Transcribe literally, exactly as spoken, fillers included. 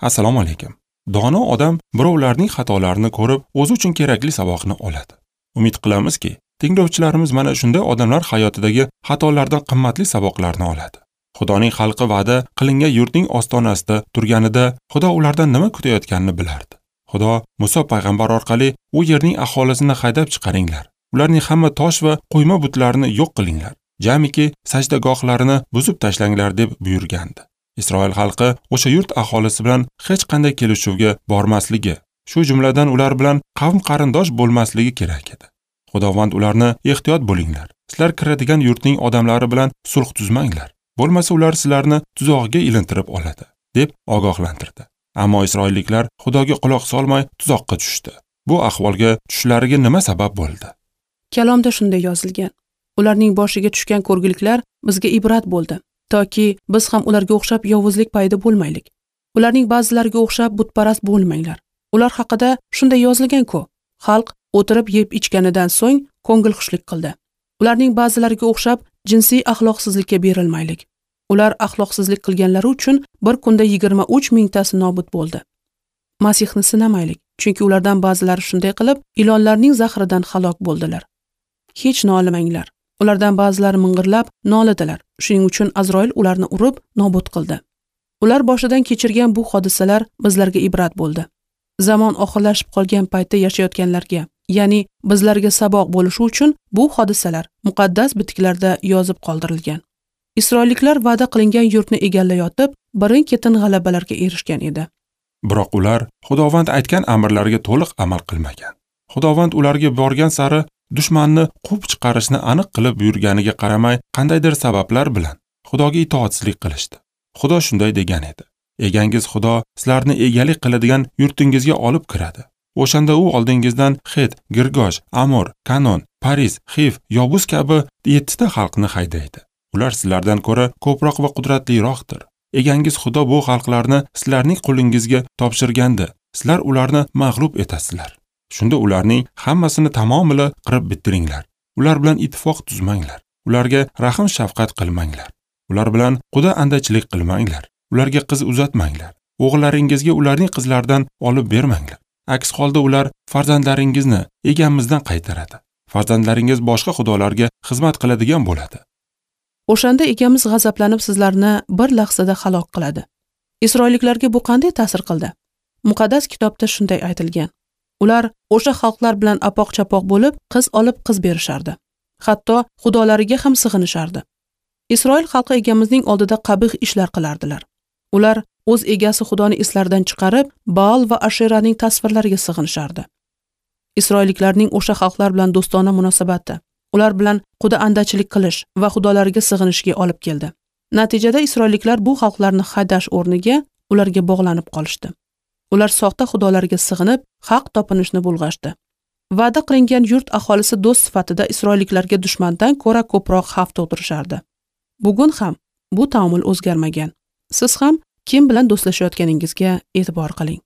Assalomu alaykum. Dono odam birovlarning xatolarini ko'rib, o'zi uchun kerakli saboqni oladi. Umid qilamizki, tinglovchilarimiz mana shunday odamlar hayotidagi xatolardan qimmatli saboqlarni oladi. Xudoning xalqi va'da qilingan yurtning ostonasida turganida Xudo ulardan nima kutayotganini bilardi. Xudo Muso payg'ambar orqali u yerning aholisini haydab chiqaringlar. Ularning hamma tosh va qo'yma butlarini yo'q qilinglar. Jamiki sajdagohlarini buzib tashlanglar deb buyurgandi. Isroil xalqi o'sha yurt aholisi bilan hech qanday kelishuvga bormasligi, shu jumladan ular bilan qavm qarindosh bo'lmasligi kerak edi. Xudovand ularni ehtiyot bo'linglar. Sizlar kiradigan yurtning odamlari bilan sulh tuzmanglar. Bo'lmasa ular sizlarni tuzog'iga ilintirib oladi, deb ogohlantirdi. Ammo isroilliklar Xudoga quloq solmay tuzoqqa tushdi. Bu ahvolga tushishlariga nima sabab bo'ldi? Kalomda shunday yozilgan. Ularning boshiga tushgan ko'rgiliklar bizga ibrat bo'ldi, toki biz ham ularga o'xshab yovuzlik payida bo'lmaylik. Ularning ba'zilariga o'xshab butparast bo'lmanglar. Ular haqida shunday yozilgan-ku: xalq o'tirib yeb ichganidan so'ng ko'ngilxushlik qildi. Ularning ba'zilariga o'xshab jinsiy axloqsizlikka berilmaylik. Ular axloqsizlik qilganlari uchun bir kunda yigirma uch mingtasi nobud bo'ldi. Masihni sinamaylik, chunki ulardan ba'zilari shunday qilib ilonlarning zahridan halok bo'ldilar. Hech nolimanglar. Ulardan ba'zilari ming'irlab nolidilar. Shuning uchun Azroil ularni urib nobud qildi. Ular boshidan kechirgan bu hodisalar bizlarga ibrat bo'ldi. Zamon oxirlashib qolgan paytda yashayotganlarga, ya'ni bizlarga saboq bo'lishi uchun bu hodisalar muqaddas bitiklarda yozib qoldirilgan. Isroilliklar va'da qilingan yurtni egallayotib, birin-ketin g'alabalarga erishgan edi. Biroq ular Xudovand aytgan amrlarga to'liq amal qilmagan. Xudovand ularga borgan sari dushmanni quvib chiqarishni aniq qilib buyurganiga qaramay, qandaydir sabablar bilan Xudoga itoatsizlik qilishdi. Xudo shunday degan edi: "Egangiz Xudo sizlarni egalik qiladigan yurtingizga olib kiradi. O'shanda u oldingizdan Xet, Girgosh, Amor, Kanon, Paris, Xif, Yobus kabi yettita xalqni haydaydi. Ular sizlardan ko'ra ko'proq va qudratliroqdir. Egangiz Xudo bu xalqlarni sizlarning qo'lingizga topshirganda, sizlar ularni mag'lub etasizlar. Shunda ularning hammasini tamomila qirib bitiringlar. Ular bilan ittifoq tuzmanglar. Ularga rahm shafqat qilmanglar. Ular bilan quda andachilik qilmanglar. Ularga qiz uzatmanglar. O'g'illaringizga ularning qizlaridan olib bermanglar. Aks holda ular farzandlaringizni egamizdan qaytaradi. Farzandlaringiz boshqa xudolarga xizmat qiladigan bo'ladi." O'shanda egamiz g'azablanib sizlarni bir lahzada halok qiladi. Isroilliklarga bu qanday ta'sir qildi? Muqaddas kitobda shunday aytilgan. Ular o'sha xalqlar bilan apoq-chapoq bo'lib, qiz olib qiz berishardi. Hatto xudolariga ham sig'inishardi. Isroil xalqi egamizning oldida qabih ishlar qilardilar. Ular o'z egasi Xudoni eslaridan chiqarib, Baal va Asheraning tasvirlariga sig'inishardi. Isroilliklarning o'sha xalqlar bilan do'stona munosabati ular bilan quda andachilik qilish va xudolariga sig'inishga olib keldi. Natijada isroilliklar bu xalqlarni haydash o'rniga ularga bog'lanib qolishdi. Ular soxta xudolarga sig'inib, haq topinishni bulg'ashdi. Va'da qilingan yurt aholisi do'st sifatida isroilliklarga dushmandan ko'ra ko'proq xavf tug'dirishardi. Bugun ham bu taomil o'zgarmagan. Siz ham kim bilan do'stlashayotganingizga e'tibor qiling.